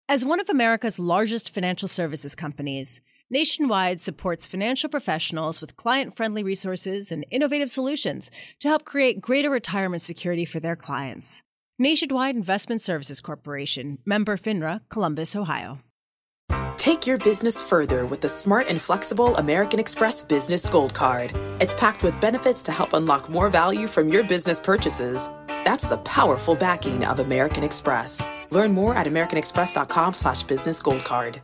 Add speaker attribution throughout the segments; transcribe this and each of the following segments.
Speaker 1: As one of America's largest financial services companies, Nationwide supports financial professionals with client-friendly resources and innovative solutions to help create greater retirement security for their clients. Nationwide Investment Services Corporation, member FINRA, Columbus, Ohio.
Speaker 2: Take your business further with the smart and flexible American Express Business Gold Card. It's packed with benefits to help unlock more value from your business purchases. That's the powerful backing of American Express. Learn more at americanexpress.com/businessgoldcard.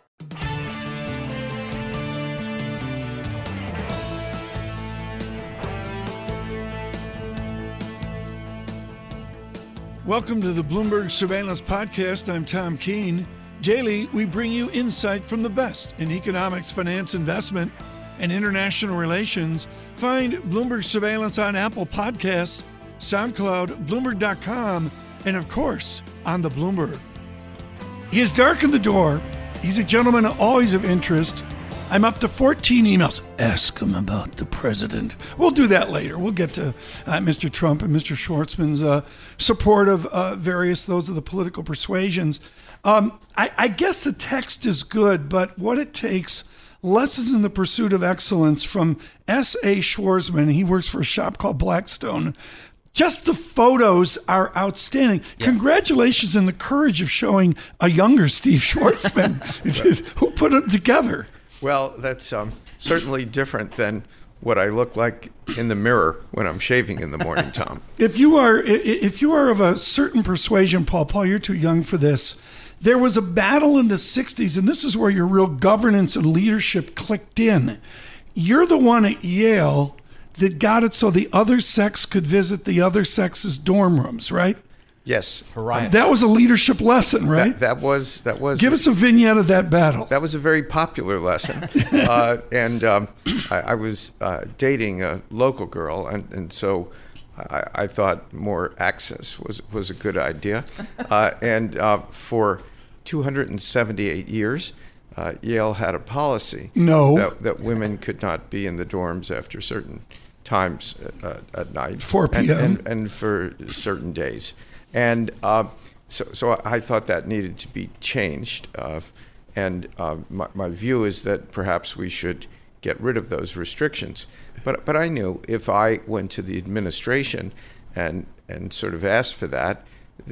Speaker 3: Welcome to the Bloomberg Surveillance Podcast. I'm Tom Keene. Daily, we bring you insight from the best in economics, finance, investment, and international relations. Find Bloomberg Surveillance on Apple Podcasts, SoundCloud, Bloomberg.com, and of course, on the Bloomberg. He has darkened the door. He's a gentleman always of interest. I'm up to 14 emails. Ask him about the president. We'll do that later. We'll get to Mr. Trump and Mr. Schwartzman's support of those of the political persuasions. I guess the text is good, but what it takes, Lessons in the Pursuit of Excellence from S.A. Schwarzman. He works for a shop called Blackstone. Just the photos are outstanding. Yeah. Congratulations on the courage of showing a younger Steve Schwarzman. Who put them together?
Speaker 4: Well, that's certainly different than what I look like in the mirror when I'm shaving in the morning, Tom.
Speaker 3: If you are of a certain persuasion, Paul, you're too young for this. There was a battle in the 60s, and this is where your real governance and leadership clicked in. You're the one at Yale that got it so the other sex could visit the other sex's dorm rooms, right?
Speaker 4: Yes.
Speaker 3: That was a leadership lesson, right?
Speaker 4: That was.
Speaker 3: Give us a vignette of that battle.
Speaker 4: That was a very popular lesson. I was dating a local girl, and so I thought more access was a good idea. For 278 years, Yale had a policy that women could not be in the dorms after certain times at night.
Speaker 3: 4 p.m.
Speaker 4: And for certain days. And so I thought that needed to be changed. My view is that perhaps we should get rid of those restrictions. But I knew if I went to the administration and sort of asked for that,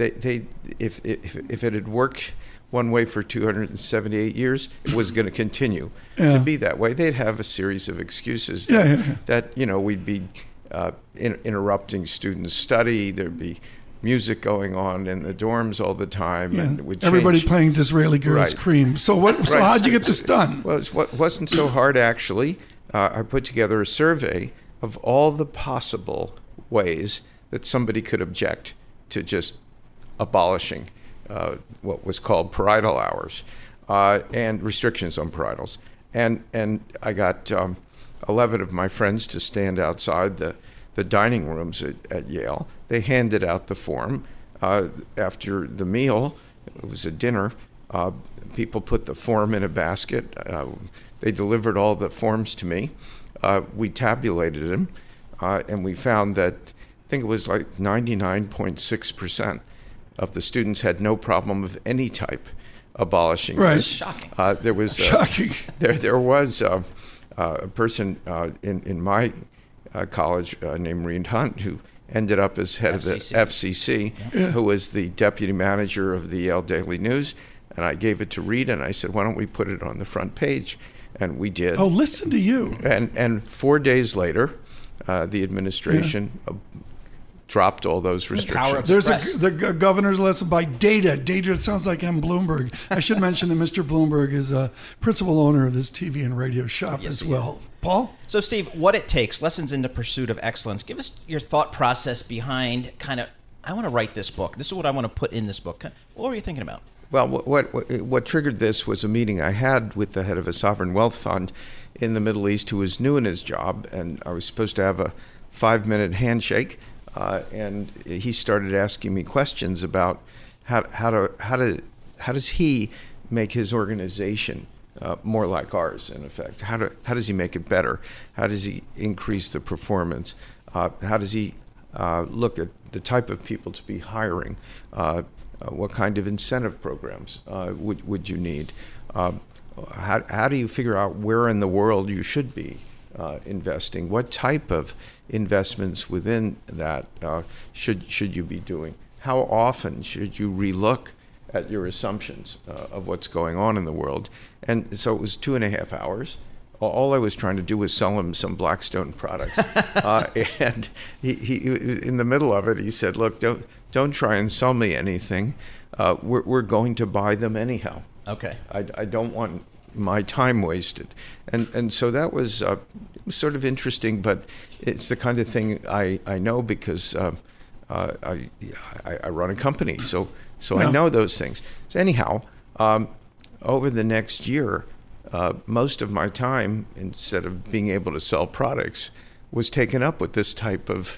Speaker 4: if it had worked one way for 278 years, it was going to continue to be that way. They'd have a series of excuses that we'd be interrupting students' study. There'd be music going on in the dorms all the time, and it would change.
Speaker 3: Everybody playing Disraeli Girls Cream. So how'd you get this done?
Speaker 4: Well, it wasn't so hard, actually. I put together a survey of all the possible ways that somebody could object to just abolishing what was called parietal hours and restrictions on parietals. And I got 11 of my friends to stand outside the dining rooms at Yale. They handed out the form. After the meal, it was a dinner, people put the form in a basket. They delivered all the forms to me. We tabulated them, and we found that I think it was like 99.6% of the students had no problem of any type abolishing this.
Speaker 1: Shocking.
Speaker 4: There was
Speaker 3: shocking.
Speaker 4: There was a person in my college named Reed Hunt, who ended up as head of the FCC, who was the deputy manager of the Yale Daily News. And I gave it to Reed, and I said, why don't we put it on the front page? And we did.
Speaker 3: Oh, listen to you.
Speaker 4: And 4 days later, the administration dropped all those restrictions.
Speaker 3: There's the governor's lesson by Data. Data sounds like M. Bloomberg. I should mention that Mr. Bloomberg is a principal owner of this TV and radio shop as well. Paul?
Speaker 5: So, Steve, What It Takes, Lessons in the Pursuit of Excellence. Give us your thought process behind I want to write this book. This is what I want to put in this book. What were you thinking about?
Speaker 4: Well, what triggered this was a meeting I had with the head of a sovereign wealth fund in the Middle East who was new in his job, and I was supposed to have a 5-minute handshake. And he started asking me questions about how does he make his organization more like ours, in effect? How does he make it better? How does he increase the performance? How does he look at the type of people to be hiring? What kind of incentive programs would you need? How do you figure out where in the world you should be investing? What type of investments within that should you be doing? How often should you relook at your assumptions of what's going on in the world? And so it was 2.5 hours. All I was trying to do was sell him some Blackstone products. And he in the middle of it, he said, "Look, don't try and sell me anything. We're going to buy them anyhow.
Speaker 5: Okay.
Speaker 4: I don't want my time wasted." And so that was sort of interesting, but it's the kind of thing I know because I run a company, so I know those things. So anyhow, over the next year, most of my time, instead of being able to sell products, was taken up with this type of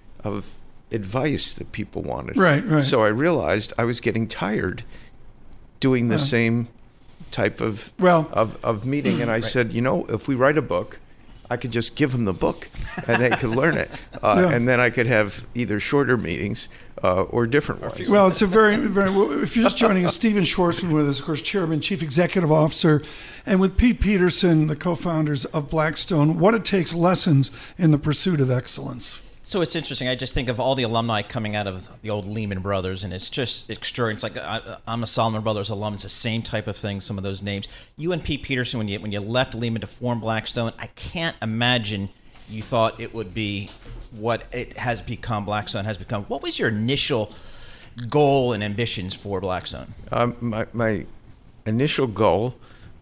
Speaker 4: advice that people wanted.
Speaker 3: Right.
Speaker 4: So I realized I was getting tired doing the same type of meeting, and I said, if we write a book, I could just give them the book, and they could learn it, and then I could have either shorter meetings or different ones.
Speaker 3: Well, it's a very, very. If you're just joining us, Stephen Schwarzman with us, of course, Chairman, Chief Executive Officer, and with Pete Peterson, the co-founders of Blackstone. What it takes: lessons in the pursuit of excellence.
Speaker 5: So it's interesting. I just think of all the alumni coming out of the old Lehman Brothers, and it's just extraordinary. It's like I'm a Salomon Brothers alum. It's the same type of thing, some of those names. You and Pete Peterson, when you left Lehman to form Blackstone, I can't imagine you thought it would be what it has become, Blackstone has become. What was your initial goal and ambitions for Blackstone?
Speaker 4: My initial goal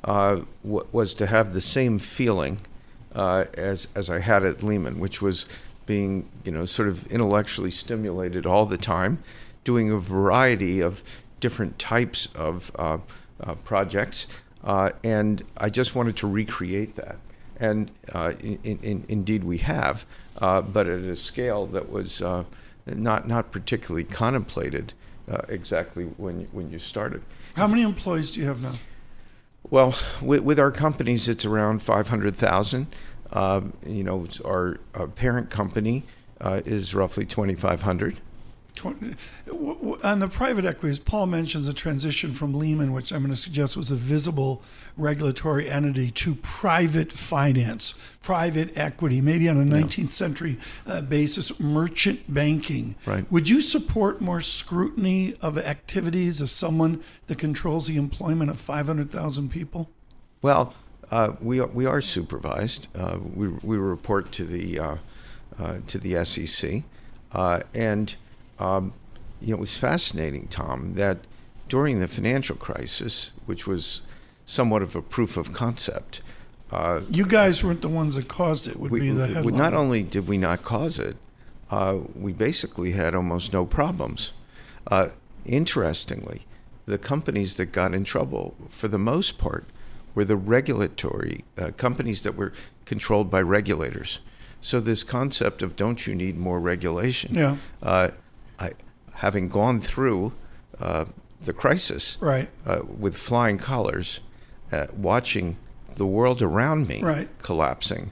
Speaker 4: was to have the same feeling as I had at Lehman, which was being, sort of intellectually stimulated all the time, doing a variety of different types of projects, and I just wanted to recreate that. And indeed we have, but at a scale that was not particularly contemplated exactly when you started.
Speaker 3: How many employees do you have now?
Speaker 4: Well, with our companies, it's around 500,000. Our parent company is roughly 2,500.
Speaker 3: On the private equities, Paul mentions a transition from Lehman, which I'm going to suggest was a visible regulatory entity, to private finance, private equity, maybe on a 19th century basis, merchant banking.
Speaker 4: Right.
Speaker 3: Would you support more scrutiny of activities of someone that controls the employment of 500,000 people?
Speaker 4: Well, we are supervised. We report to the SEC, and it was fascinating, Tom, that during the financial crisis, which was somewhat of a proof of concept,
Speaker 3: you guys weren't the ones that caused it. Would be the headline.
Speaker 4: Not only did we not cause it, we basically had almost no problems. Interestingly, the companies that got in trouble, for the most part, were the regulatory companies that were controlled by regulators. So this concept of don't you need more regulation? Having gone through the crisis
Speaker 3: right.
Speaker 4: With flying colors, watching the world around me
Speaker 3: right.
Speaker 4: collapsing,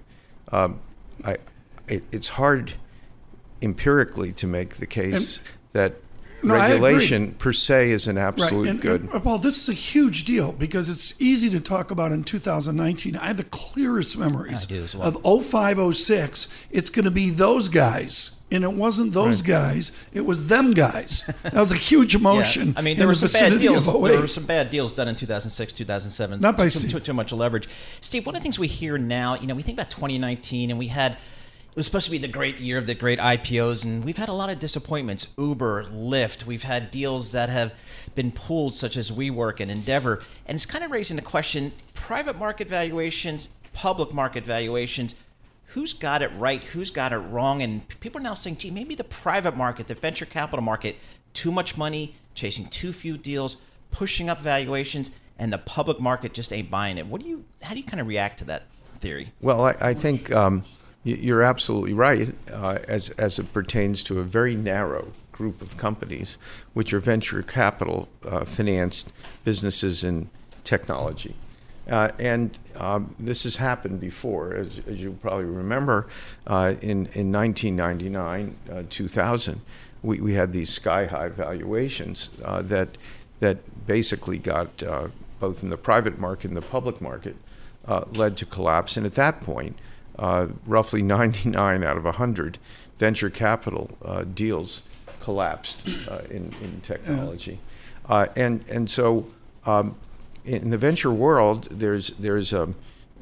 Speaker 4: it's hard empirically to make the case that regulation per se is an absolute good.
Speaker 3: And Paul, this is a huge deal because it's easy to talk about in 2019. I have the clearest memories of 05, 06. It's going to be those guys. And it wasn't those guys; it was them guys. That was a huge emotion.
Speaker 5: I mean, there were some bad deals. There were some bad deals done in 2006, 2007.
Speaker 3: Not by
Speaker 5: too much leverage. Steve, one of the things we hear now, we think about 2019, and it was supposed to be the great year of the great IPOs, and we've had a lot of disappointments. Uber, Lyft, we've had deals that have been pulled, such as WeWork and Endeavor, and it's kind of raising the question: private market valuations, public market valuations. Who's got it right? Who's got it wrong? And people are now saying, gee, maybe the private market, the venture capital market, too much money, chasing too few deals, pushing up valuations, and the public market just ain't buying it. How do you kind of react to that theory?
Speaker 4: Well, I think you're absolutely right as it pertains to a very narrow group of companies, which are venture capital financed businesses in technology. And this has happened before, as you probably remember, in 1999, 2000, we had these sky-high valuations that basically got both in the private market and the public market led to collapse. And at that point, roughly 99 out of 100 venture capital deals collapsed in technology. And so in the venture world, there's an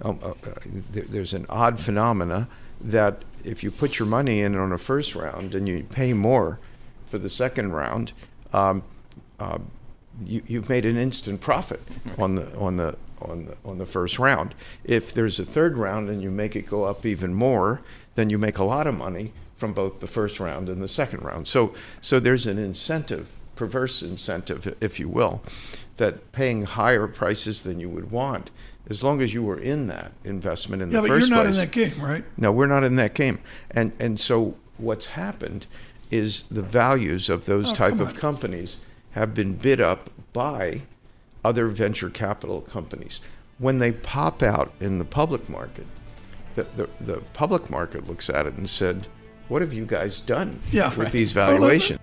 Speaker 4: odd phenomena that if you put your money in on a first round and you pay more for the second round, you've made an instant profit on the first round. If there's a third round and you make it go up even more, then you make a lot of money from both the first round and the second round. So there's an incentive, perverse incentive, if you will, that paying higher prices than you would want, as long as you were in that investment in the first place.
Speaker 3: Yeah, but you're not in that game, right?
Speaker 4: No, we're not in that game. And so what's happened is the values of those type of companies have been bid up by other venture capital companies. When they pop out in the public market, the public market looks at it and said, what have you guys done with these valuations?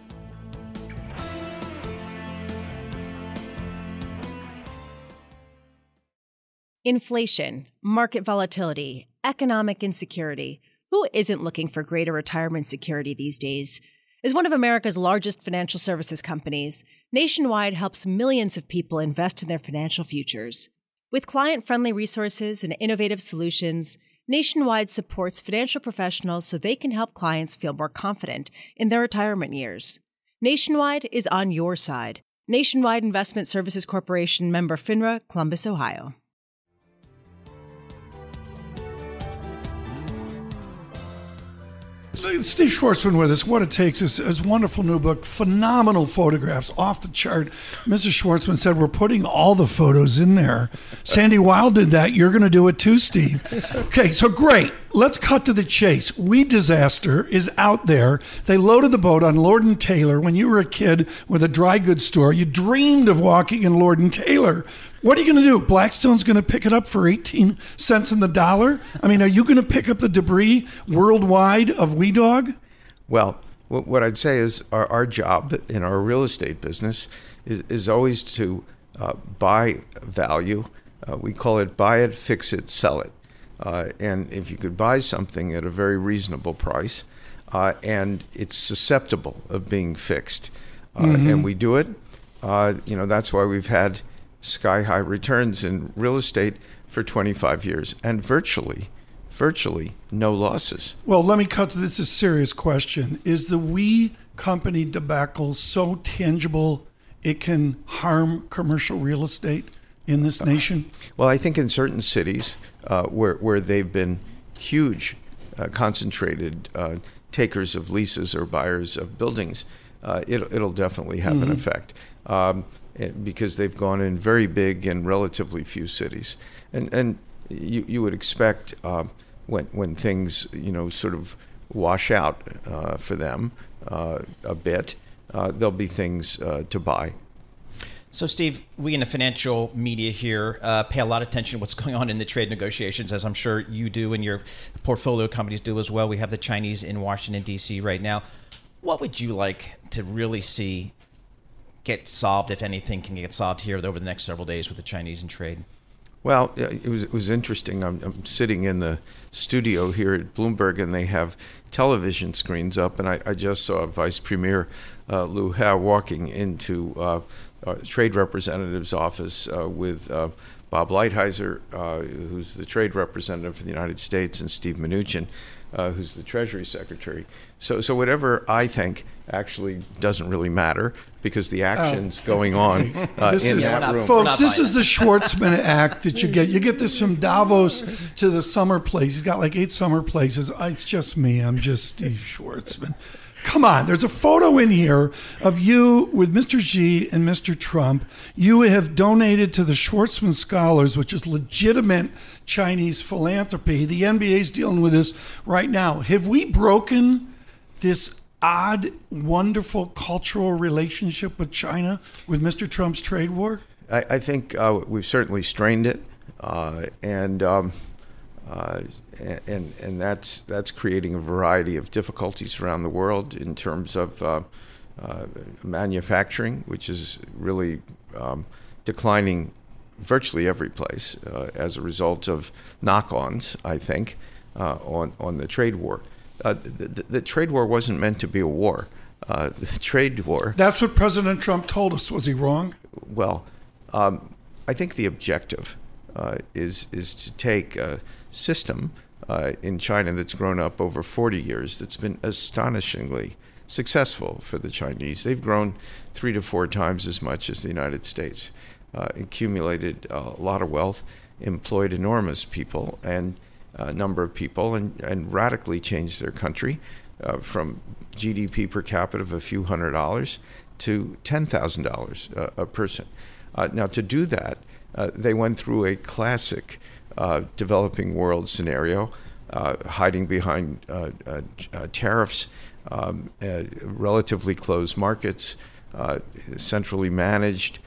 Speaker 1: Inflation, market volatility, economic insecurity. Who isn't looking for greater retirement security these days? As one of America's largest financial services companies, Nationwide helps millions of people invest in their financial futures. With client-friendly resources and innovative solutions, Nationwide supports financial professionals so they can help clients feel more confident in their retirement years. Nationwide is on your side. Nationwide Investment Services Corporation, member FINRA, Columbus, Ohio.
Speaker 3: Steve Schwartzman with us. What It Takes is his wonderful new book, phenomenal photographs, off the chart. Mrs. Schwartzman said, we're putting all the photos in there. Sandy Weil did that. You're going to do it too, Steve. Okay, so great. Let's cut to the chase. Weed Disaster is out there. They loaded the boat on Lord & Taylor. When you were a kid with a dry goods store, you dreamed of walking in Lord & Taylor. What are you going to do? Blackstone's going to pick it up for 18 cents in the dollar? I mean, are you going to pick up the debris worldwide of Wee Dog?
Speaker 4: Well, what I'd say is our job in our real estate business is always to buy value. We call it buy it, fix it, sell it. And if you could buy something at a very reasonable price and it's susceptible of being fixed, and we do it, that's why we've had sky-high returns in real estate for 25 years and virtually no losses.
Speaker 3: Well, let me cut to this. A serious question. Is the We company debacle so tangible it can harm commercial real estate in this nation?
Speaker 4: Well, I think in certain cities where they've been huge, concentrated takers of leases or buyers of buildings, it'll definitely have an effect. Because they've gone in very big and relatively few cities, and you would expect when things sort of wash out for them a bit, there'll be things to buy.
Speaker 5: So, Steve, we in the financial media here pay a lot of attention to what's going on in the trade negotiations, as I'm sure you do and your portfolio companies do as well. We have the Chinese in Washington, D.C. right now. What would you like to really see get solved, if anything can get solved here over the next several days with the Chinese in trade?
Speaker 4: Well, it was interesting. I'm sitting in the studio here at Bloomberg, and they have television screens up, and I just saw Vice Premier Liu He walking into trade representative's office with Bob Lighthizer, who's the trade representative for the United States, and Steve Mnuchin, who's the Treasury Secretary. So whatever I think actually doesn't really matter because the action's going on in that room.
Speaker 3: Folks, this is the Schwartzman Act that you get. You get this from Davos to the summer place. He's got like 8 summer places. It's just me. I'm just Steve Schwartzman. Come on, there's a photo in here of you with Mr. Xi and Mr. Trump. You have donated to the Schwartzman Scholars, which is legitimate Chinese philanthropy. The NBA's dealing with this right now. Have we broken this odd, wonderful cultural relationship with China with Mr. Trump's trade war?
Speaker 4: I think we've certainly strained it. And and that's creating a variety of difficulties around the world in terms of manufacturing, which is really declining virtually every place as a result of knock-ons, I think, on the trade war. The trade war wasn't meant to be a war. The trade war...
Speaker 3: That's what President Trump told us. Was he wrong?
Speaker 4: Well, I think the objective is to take a system in China that's grown up over 40 years that's been astonishingly successful for the Chinese. They've grown 3 to 4 times as much as the United States, accumulated a lot of wealth, employed enormous people and number of people, and radically changed their country from GDP per capita of a few $100s to $10,000 a person. Now, to do that, they went through a classic developing world scenario, hiding behind tariffs, relatively closed markets, centrally managed,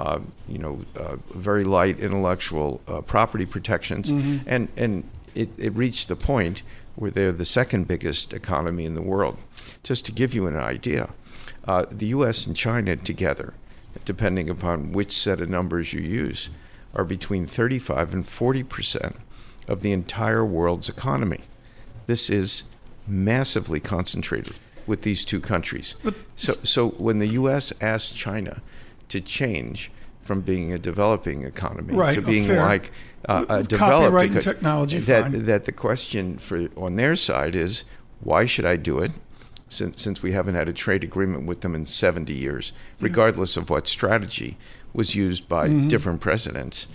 Speaker 4: very light intellectual property protections, and it reached the point where they're the second biggest economy in the world. Just to give you an idea, the U.S. and China together, depending upon which set of numbers you use, are between 35 and 40% of the entire world's economy. This is massively concentrated with these two countries. So when the U.S. asked China to change from being a developing economy to being like a developed
Speaker 3: technology,
Speaker 4: that the question on their side is, why should I do it? Since we haven't had a trade agreement with them in 70 years, regardless of what strategy was used by different presidents,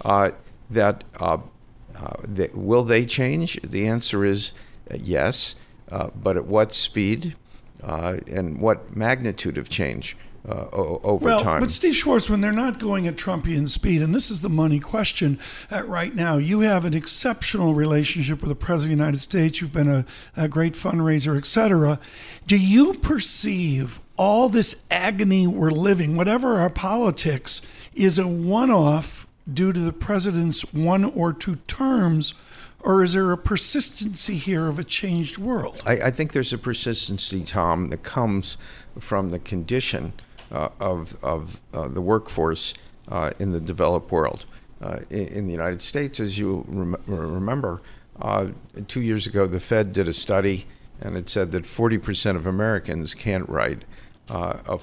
Speaker 4: will they change? The answer is yes, but at what speed and what magnitude of change over time?
Speaker 3: But Steve Schwarzman, they're not going at Trumpian speed, and this is the money question right now. You have an exceptional relationship with the President of the United States. You've been a great fundraiser, et cetera. Do you perceive all this agony we're living, whatever our politics, is a one-off due to the president's 1 or 2 terms, or is there a persistency here of a changed world?
Speaker 4: I think there's a persistency, Tom, that comes from the condition of the workforce in the developed world. In the United States, as you remember, 2 years ago, the Fed did a study, and it said that 40% of Americans can't write a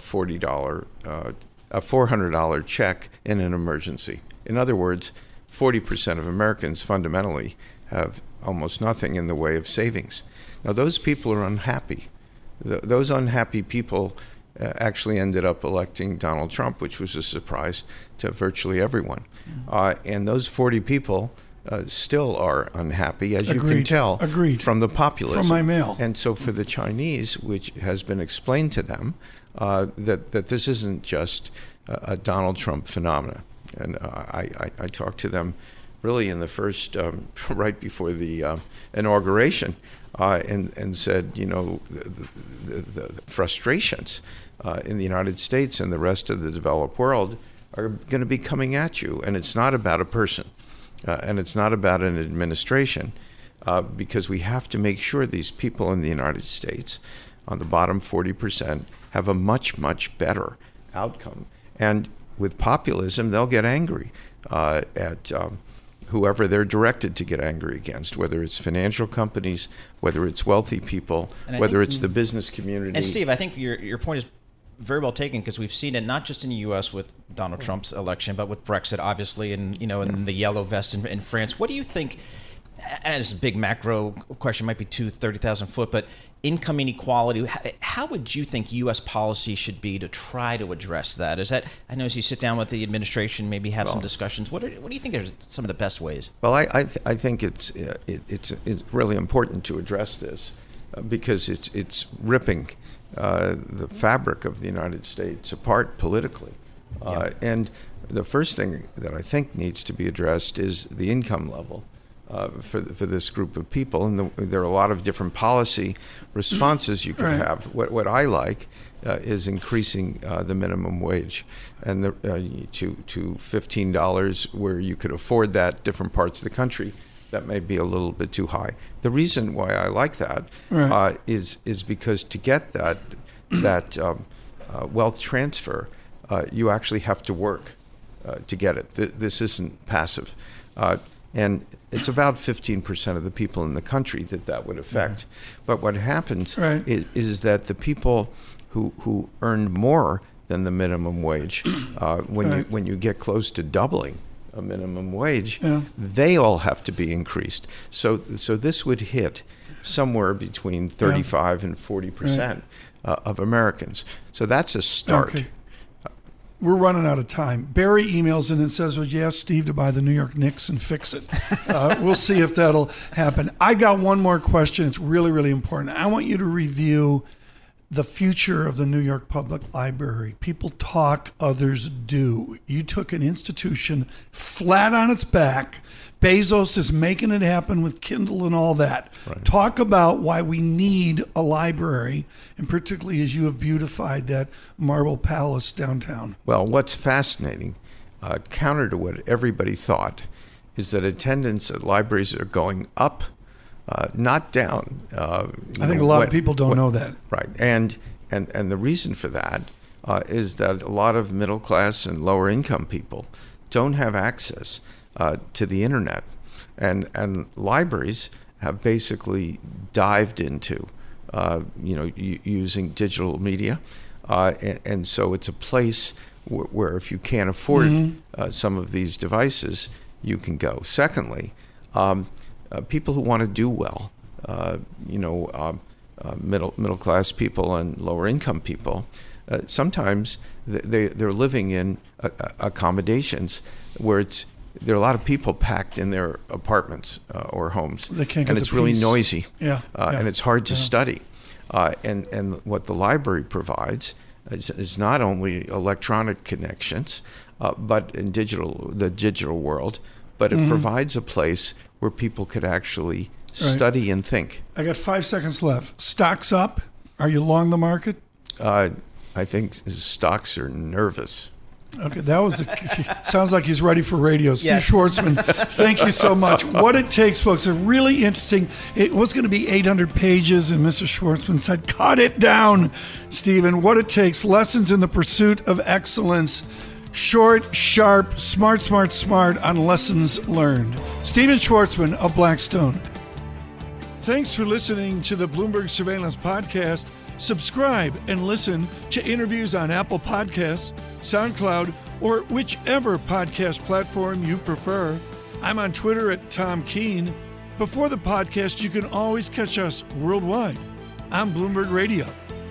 Speaker 4: $400 check in an emergency. In other words, 40% of Americans fundamentally have almost nothing in the way of savings. Now, those people are unhappy. Those unhappy people actually ended up electing Donald Trump, which was a surprise to virtually everyone. And those 40 people still are unhappy, as you can tell from the populism.
Speaker 3: From my mail.
Speaker 4: And so for the Chinese, which has been explained to them, that this isn't just a Donald Trump phenomena. And I talked to them really in the first, right before the inauguration, and said, the frustrations in the United States and the rest of the developed world are going to be coming at you. And it's not about a person, and it's not about an administration, because we have to make sure these people in the United States, on the bottom 40%, have a much, much better outcome. And with populism, they'll get angry at whoever they're directed to get angry against, whether it's financial companies, whether it's wealthy people, whether it's the business community.
Speaker 5: And Steve, I think your point is very well taken, because we've seen it not just in the U.S. with Donald Trump's election, but with Brexit, obviously, and in the yellow vest in France. What do you think? And it's a big macro question, might be 30,000 foot, but income inequality, how would you think U.S. policy should be to try to address that? Is that, I know as you sit down with the administration, maybe have some discussions, what do you think are some of the best ways?
Speaker 4: Well, I think it's really important to address this because it's ripping the fabric of the United States apart politically. And the first thing that I think needs to be addressed is the income level for this group of people. And there are a lot of different policy responses you can have. What I like is increasing the minimum wage and to $15 where you could afford that. Different parts of the country that may be a little bit too high. The reason why I like that is because to get that wealth transfer, you actually have to work to get it. This isn't passive. And it's about 15% of the people in the country that would affect. But what happens is that the people who earn more than the minimum wage, when you get close to doubling a minimum wage, they all have to be increased. So this would hit somewhere between 35 and 40% of Americans. So that's a start.
Speaker 3: Okay. We're running out of time. Barry emails in and says, well, you asked Steve to buy the New York Knicks and fix it. We'll see if that'll happen. I got one more question. It's really, really important. I want you to review the future of the New York Public Library. People talk, others do. You took an institution flat on its back. Bezos is making it happen with Kindle and all that. Right. Talk about why we need a library, and particularly as you have beautified that marble palace downtown.
Speaker 4: Well, what's fascinating, counter to what everybody thought, is that attendance at libraries are going up, not down.
Speaker 3: I think a lot of people don't know that.
Speaker 4: Right, and the reason for that is that a lot of middle class and lower income people don't have access to the internet, and libraries have basically dived into using digital media, and so it's a place where if you can't afford some of these devices, you can go. Secondly, people who want to do well, middle class people and lower income people, sometimes they're living in accommodations where there are a lot of people packed in their apartments or homes,
Speaker 3: they can't get
Speaker 4: and it's really noisy, and it's hard to study. And what the library provides is not only electronic connections, but in the digital world, but it provides a place where people could actually study and think. I got 5 seconds left. Stocks up? Are you long the market? I think stocks are nervous. Okay, that was sounds like he's ready for radio. Steve Schwarzman, thank you so much. What It Takes, folks, are really interesting. It was going to be 800 pages, and Mr. Schwarzman said, cut it down, Stephen. What It Takes, Lessons in the Pursuit of Excellence. Short, sharp, smart on lessons learned. Stephen Schwarzman of Blackstone. Thanks for listening to the Bloomberg Surveillance Podcast. Subscribe and listen to interviews on Apple Podcasts, SoundCloud, or whichever podcast platform you prefer. I'm on Twitter at Tom Keene. Before the podcast, you can always catch us worldwide on Bloomberg Radio.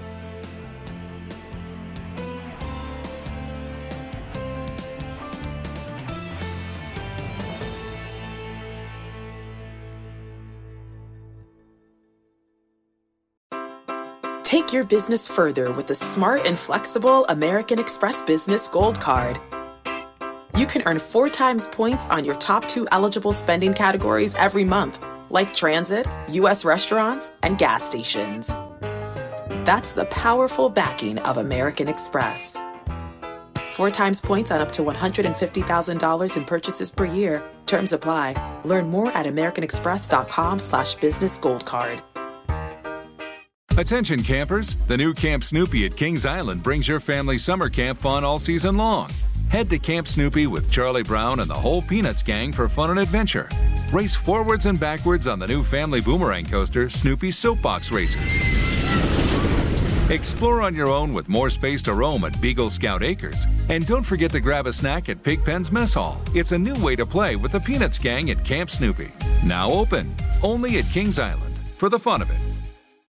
Speaker 2: Take your business further with the smart and flexible American Express Business Gold Card. You can earn 4 times points on your top 2 eligible spending categories every month, like transit, U.S. restaurants, and gas stations. That's the powerful backing of American Express. 4 times points on up to $150,000 in purchases per year. Terms apply. Learn more at americanexpress.com/businessgoldcard.
Speaker 6: Attention campers, the new Camp Snoopy at Kings Island brings your family summer camp fun all season long. Head to Camp Snoopy with Charlie Brown and the whole Peanuts gang for fun and adventure. Race forwards and backwards on the new family boomerang coaster, Snoopy Soapbox Racers. Explore on your own with more space to roam at Beagle Scout Acres. And don't forget to grab a snack at Pigpen's Mess Hall. It's a new way to play with the Peanuts gang at Camp Snoopy. Now open, only at Kings Island, for the fun of it.